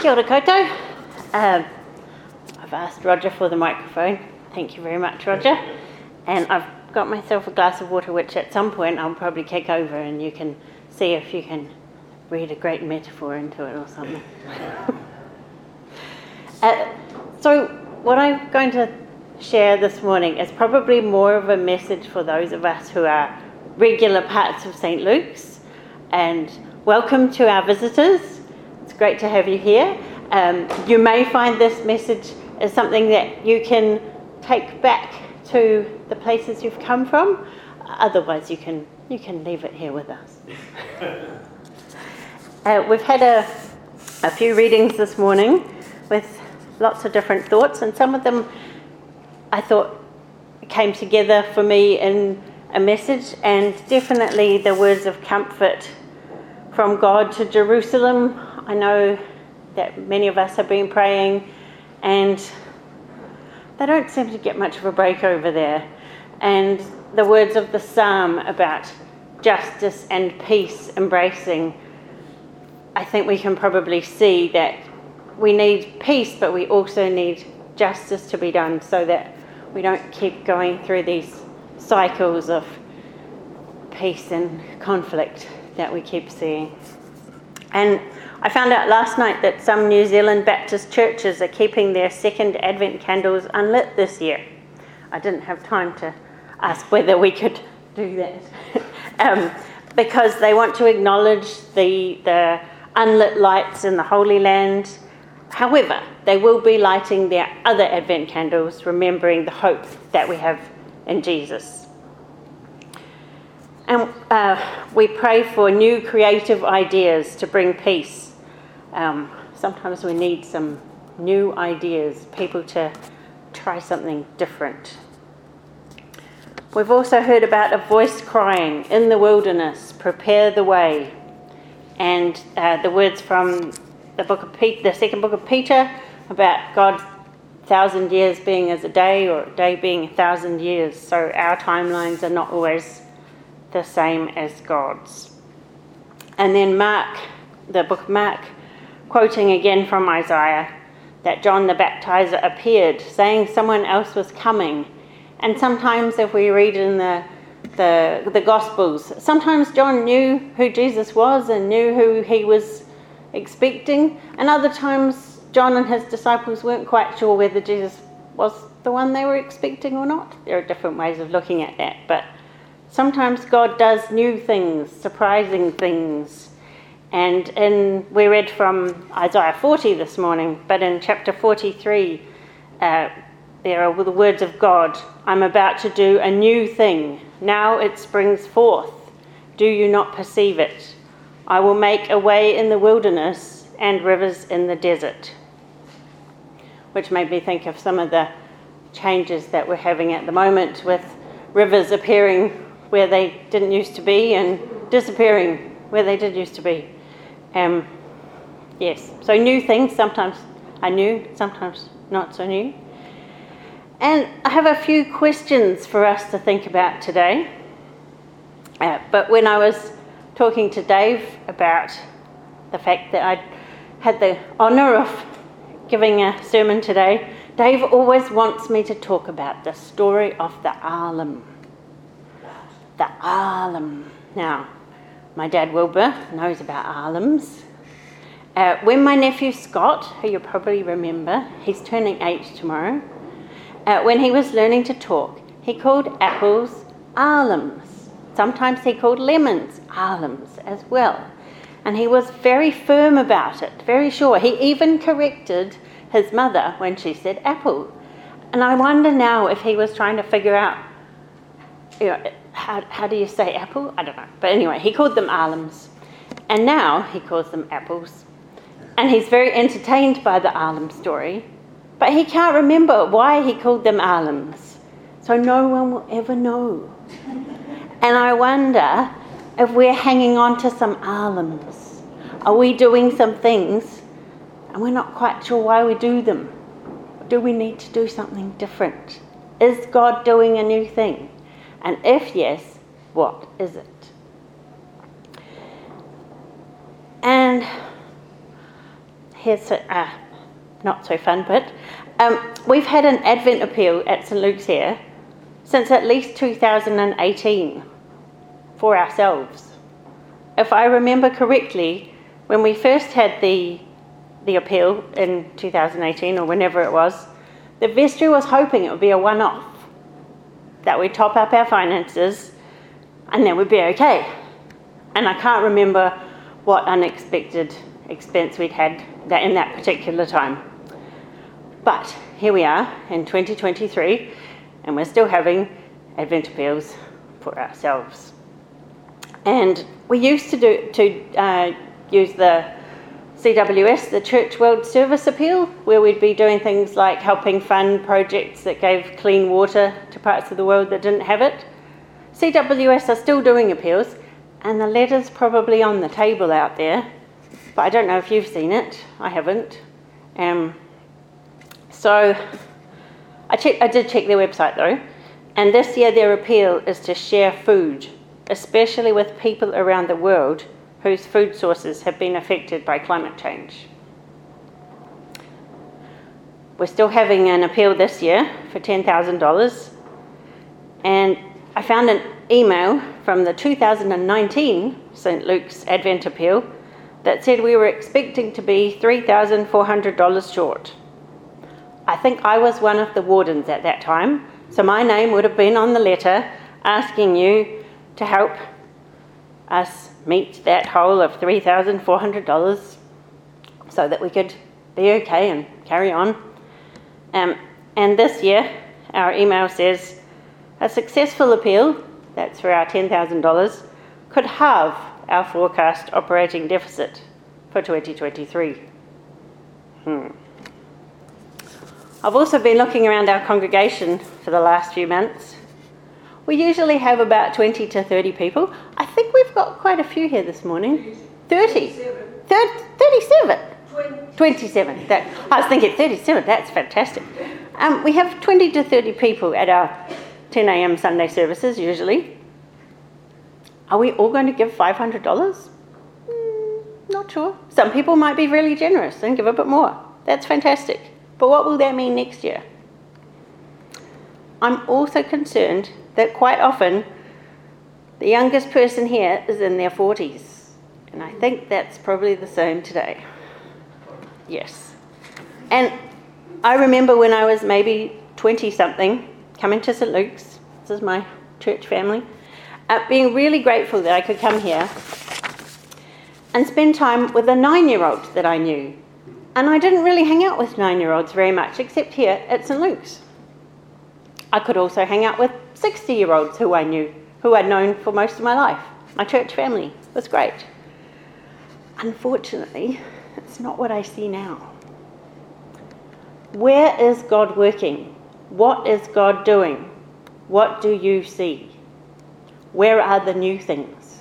Kia ora koutou. I've asked Roger for the microphone. Thank you very much, Roger. And I've got myself a glass of water, which at some point I'll probably kick over and you can see if you can read a great metaphor into it or something. So what I'm going to share this morning is probably more of a message for those of us who are regular parts of St. Luke's. And welcome to our visitors. It's great to have you here. You may find this message as something that you can take back to the places you've come from. Otherwise, you can leave it here with us. We've had a few readings this morning with lots of different thoughts, and some of them I thought came together for me in a message, and definitely the words of comfort from God to Jerusalem. I know that many of us have been praying, and they don't seem to get much of a break over there. And the words of the psalm about justice and peace embracing, I think we can probably see that we need peace, but we also need justice to be done so that we don't keep going through these cycles of peace and conflict that we keep seeing. And I found out last night that some New Zealand Baptist churches are keeping their second Advent candles unlit this year. I didn't have time to ask whether we could do that. Because they want to acknowledge the unlit lights in the Holy Land. However, they will be lighting their other Advent candles, remembering the hope that we have in Jesus. And we pray for new creative ideas to bring peace. Sometimes we need some new ideas, people to try something different. We've also heard about a voice crying, "In the wilderness, prepare the way." And the words from the second book of Peter about God's 1,000 years being as a day, or a day being 1,000 years. So our timelines are not always the same as God's. And then Mark, the book of Mark, quoting again from Isaiah, that John the Baptizer appeared, saying someone else was coming. And sometimes if we read in the Gospels, sometimes John knew who Jesus was and knew who he was expecting, and other times John and his disciples weren't quite sure whether Jesus was the one they were expecting or not. There are different ways of looking at that, but sometimes God does new things, surprising things. And we read from Isaiah 40 this morning, but in chapter 43, there are the words of God, "I'm about to do a new thing. Now it springs forth. Do you not perceive it? I will make a way in the wilderness and rivers in the desert." Which made me think of some of the changes that we're having at the moment, with rivers appearing where they didn't used to be and disappearing where they did used to be. Yes, so new things, sometimes are new, sometimes not so new. And I have a few questions for us to think about today. But when I was talking to Dave about the fact that I had the honour of giving a sermon today, Dave always wants me to talk about the story of the Alim. The Alim. Now, my dad Wilbur knows about Alims. When my nephew Scott, who you probably remember, he's turning 8 tomorrow, when he was learning to talk, he called apples Alims. Sometimes he called lemons Alims as well. And he was very firm about it, very sure. He even corrected his mother when she said apple. And I wonder now if he was trying to figure out, how do you say apple? I don't know. But anyway, he called them Alims. And now he calls them apples. And he's very entertained by the Alim story. But he can't remember why he called them Alims. So no one will ever know. And I wonder if we're hanging on to some Alims. Are we doing some things and we're not quite sure why we do them? Do we need to do something different? Is God doing a new thing? And if yes, what is it? And here's a not so fun bit. We've had an Advent appeal at St Luke's here since at least 2018 for ourselves. If I remember correctly, when we first had the appeal in 2018 or whenever it was, the vestry was hoping it would be a one-off, that we'd top up our finances and then we'd be okay. And I can't remember what unexpected expense we'd had in that particular time. But here we are in 2023 and we're still having Advent appeals for ourselves. And we used to use the CWS, the Church World Service Appeal, where we'd be doing things like helping fund projects that gave clean water to parts of the world that didn't have it. CWS are still doing appeals, and the letter's probably on the table out there, but I don't know if you've seen it. I haven't. So I did check their website though, and this year their appeal is to share food, especially with people around the world whose food sources have been affected by climate change. We're still having an appeal this year for $10,000, and I found an email from the 2019 St Luke's Advent appeal that said we were expecting to be $3,400 short. I think I was one of the wardens at that time, so my name would have been on the letter asking you to help us meet that hole of $3,400 so that we could be okay and carry on. And this year, our email says, a successful appeal, that's for our $10,000, could halve our forecast operating deficit for 2023. I've also been looking around our congregation for the last few months. We usually have about 20 to 30 people. I think we've got quite a few here this morning. 30? 37? 27. I was thinking 37, that's fantastic. We have 20 to 30 people at our 10 a.m. Sunday services usually. Are we all going to give $500? Not sure. Some people might be really generous and give a bit more. That's fantastic. But what will that mean next year? I'm also concerned that quite often the youngest person here is in their 40s. And I think that's probably the same today. Yes. And I remember when I was maybe 20-something, coming to St Luke's, this is my church family, being really grateful that I could come here and spend time with a 9-year-old that I knew. And I didn't really hang out with 9-year-olds very much, except here at St Luke's. I could also hang out with 60-year-olds who I knew, who I'd known for most of my life. My church family was great. Unfortunately, it's not what I see now. Where is God working? What is God doing? What do you see? Where are the new things?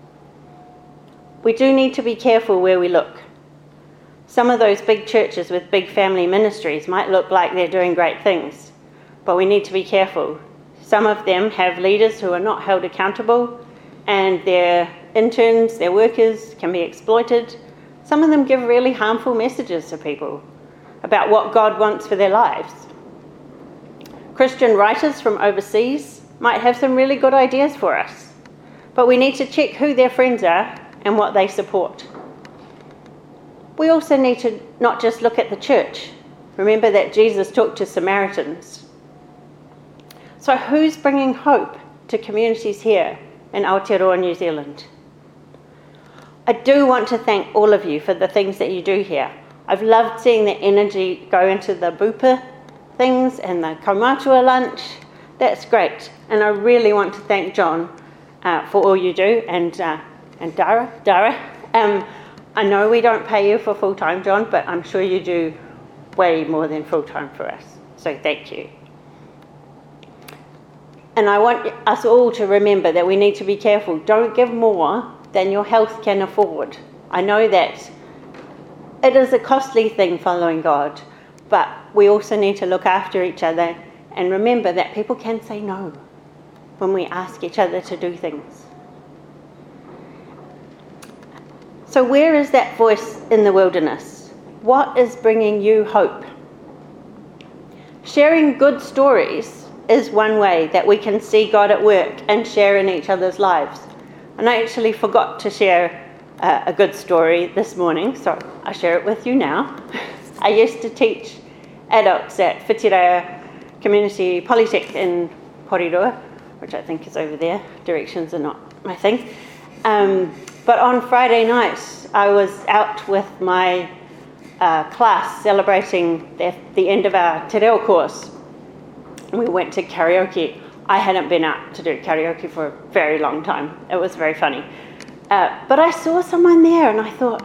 We do need to be careful where we look. Some of those big churches with big family ministries might look like they're doing great things, but we need to be careful. Some of them have leaders who are not held accountable, and their interns, their workers, can be exploited. Some of them give really harmful messages to people about what God wants for their lives. Christian writers from overseas might have some really good ideas for us, but we need to check who their friends are and what they support. We also need to not just look at the church. Remember that Jesus talked to Samaritans. So who's bringing hope to communities here in Aotearoa, New Zealand? I do want to thank all of you for the things that you do here. I've loved seeing the energy go into the bupa things and the kaumatua lunch. That's great. And I really want to thank John for all you do, and Dara. I know we don't pay you for full-time, John, but I'm sure you do way more than full-time for us. So thank you. And I want us all to remember that we need to be careful. Don't give more than your health can afford. I know that it is a costly thing following God, but we also need to look after each other and remember that people can say no when we ask each other to do things. So where is that voice in the wilderness? What is bringing you hope? Sharing good stories is one way that we can see God at work and share in each other's lives. And I actually forgot to share a good story this morning, so I'll share it with you now. I used to teach adults at Whitireia Community Polytech in Porirua, which I think is over there. Directions are not my thing. But on Friday night, I was out with my class celebrating the end of our Te Reo course. We went to karaoke. I hadn't been out to do karaoke for a very long time. It was very funny. But I saw someone there and I thought,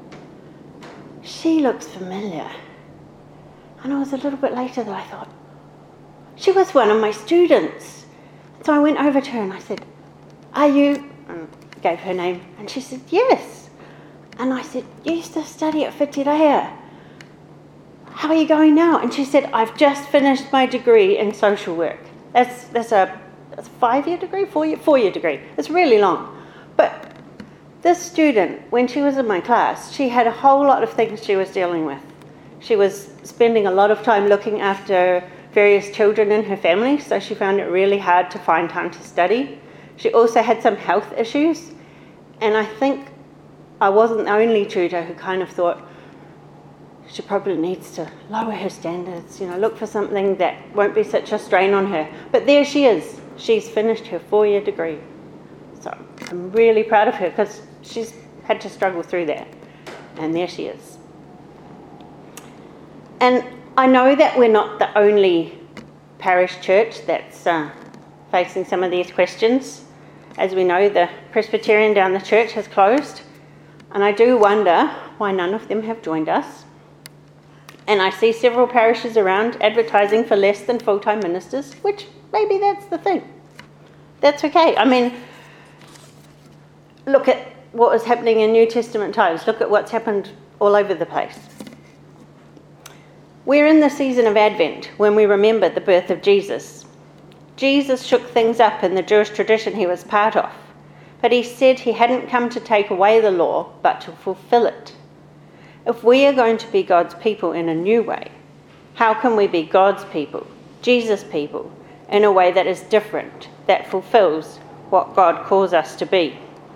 she looks familiar. And it was a little bit later that I thought, she was one of my students. So I went over to her and I said, are you, and gave her name, and she said, yes. And I said, you used to study at Whitireia. How are you going now? And she said, I've just finished my degree in social work. That's a 5-year degree, 4-year degree. It's really long. But this student, when she was in my class, she had a whole lot of things she was dealing with. She was spending a lot of time looking after various children in her family, so she found it really hard to find time to study. She also had some health issues, and I think I wasn't the only tutor who kind of thought she probably needs to lower her standards, look for something that won't be such a strain on her. But there she is. She's finished her 4-year degree. So I'm really proud of her because she's had to struggle through that. And there she is. And I know that we're not the only parish church that's facing some of these questions. As we know, the Presbyterian down the church has closed. And I do wonder why none of them have joined us. And I see several parishes around advertising for less than full-time ministers, which maybe that's the thing. That's okay. I mean, look at what was happening in New Testament times. Look at what's happened all over the place. We're in the season of Advent when we remember the birth of Jesus. Jesus shook things up in the Jewish tradition he was part of, but he said he hadn't come to take away the law, but to fulfill it. If we are going to be God's people in a new way, how can we be God's people, Jesus' people, in a way that is different, that fulfills what God calls us to be?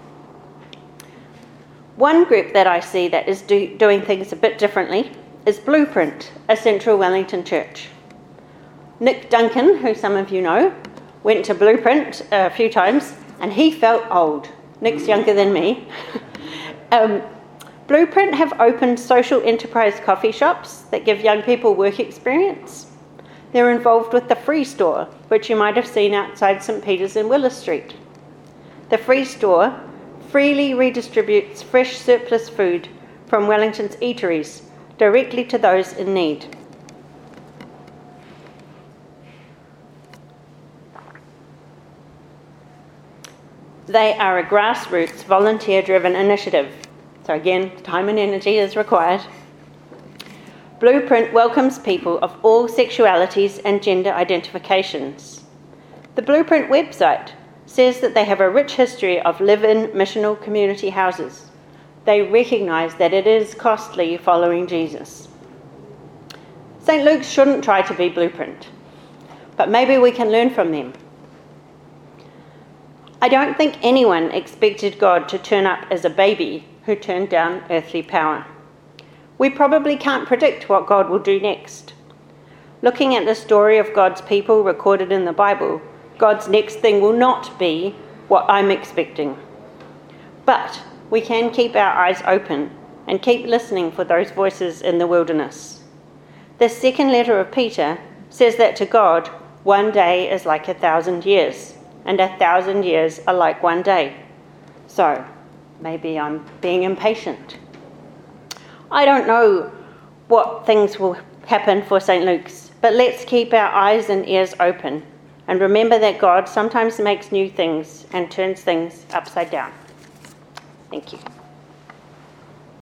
One group that I see that is doing things a bit differently is Blueprint, a Central Wellington church. Nick Duncan, who some of you know, went to Blueprint a few times and he felt old. Nick's younger than me. Blueprint have opened social enterprise coffee shops that give young people work experience. They're involved with the Free Store, which you might have seen outside St. Peter's in Willis Street. The Free Store freely redistributes fresh surplus food from Wellington's eateries directly to those in need. They are a grassroots, volunteer-driven initiative. So again, time and energy is required. Blueprint welcomes people of all sexualities and gender identifications. The Blueprint website says that they have a rich history of live-in missional community houses. They recognise that it is costly following Jesus. St. Luke's shouldn't try to be Blueprint, but maybe we can learn from them. I don't think anyone expected God to turn up as a baby who turned down earthly power. We probably can't predict what God will do next. Looking at the story of God's people recorded in the Bible, God's next thing will not be what I'm expecting. But we can keep our eyes open and keep listening for those voices in the wilderness. The second letter of Peter says that to God, 1 day is like 1,000 years, and 1,000 years are like 1 day. So, maybe I'm being impatient. I don't know what things will happen for St. Luke's, but let's keep our eyes and ears open and remember that God sometimes makes new things and turns things upside down. Thank you.